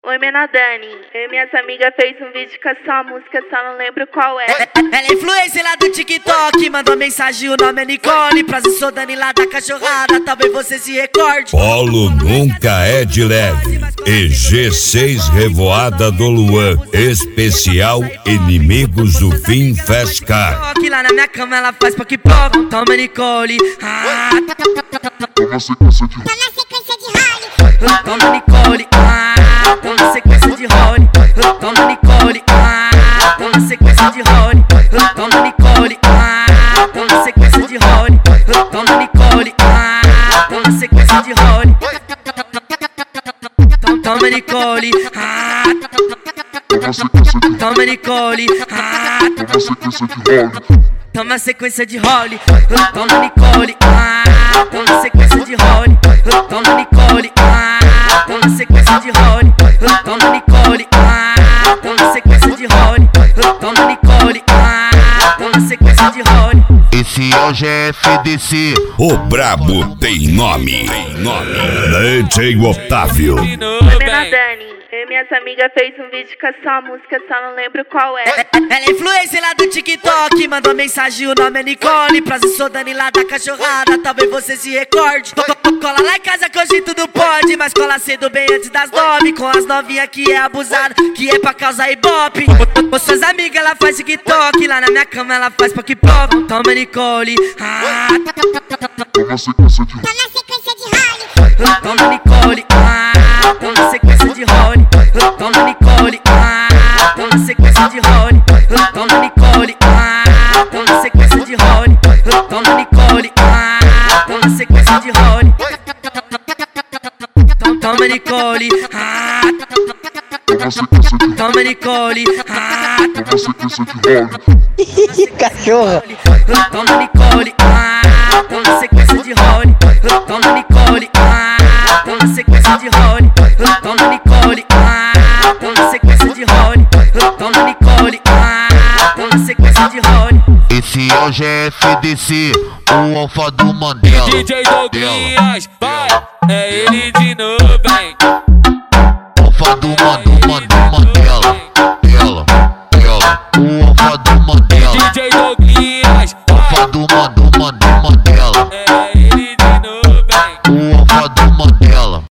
Oi, Menadani. Eu e minhas amigas fez um vídeo com a sua música, só não lembro qual é. Ela é influencer lá do TikTok, mandou mensagem, o nome é Nicole. Prazer, sou Dani lá da cachorrada, talvez você se recorde. Polo nunca é de leve. E G6 Revoada do Luan, especial Inimigos do Fim Fescar. Lá na minha cama ela faz poc-poc, toma Nicole. Toma sequência de role. Toma Nicole. Toma sequência de role. Toma Nicole. Toma sequência de role. Toma Nicole. Toma sequência de role. Toma Nicole. Toma sequência de role. Toma Nicole. Toma Nicole. Toma sequência de role. Toma sequência de role. Toma sequência de role. Toma Nicole. Toma sequência de role. Toma Nicole. Toma sequência de role. Toma Nicole. Toma sequência de role. Esse é o GFDC. O brabo tem nome. DJ Otávio. Oi, Menadani. Eu e minhas amigas fez um vídeo com a sua música, só não lembro qual é. Ela é influencer lá do TikTok, mandou mensagem, o nome é Nicole. Prazer, sou Dani lá da cachorrada, talvez você se recorde. Cola lá em casa que hoje tudo pode, mas cola cedo bem antes das 9. Com as novinhas que é abusada, que é pra causar ibope. Com suas amigas ela faz TikTok, lá na minha cama ela faz poc-poc. Toma Nicole. Toma sequência de role. Toma Nicole. Toma sequência de role. Toma Nicole. Toma sequência de role. Toma Nicole. Toma sequência de role. Toma Nicole. Toma sequência de role. Toma Nicole. Toma Nicole. Toma sequência de role. Cachorro. Toma Nicole. Toma sequência de role. Toma Nicole. Toma sequência de role. Toma Nicole. Toma sequência de role. Toma Nicole. Toma sequência de role. Esse é o GFDC, o alfa do Mandela. DJ Douglas, vai, é ele de novo, hein? Alfa do Mandela.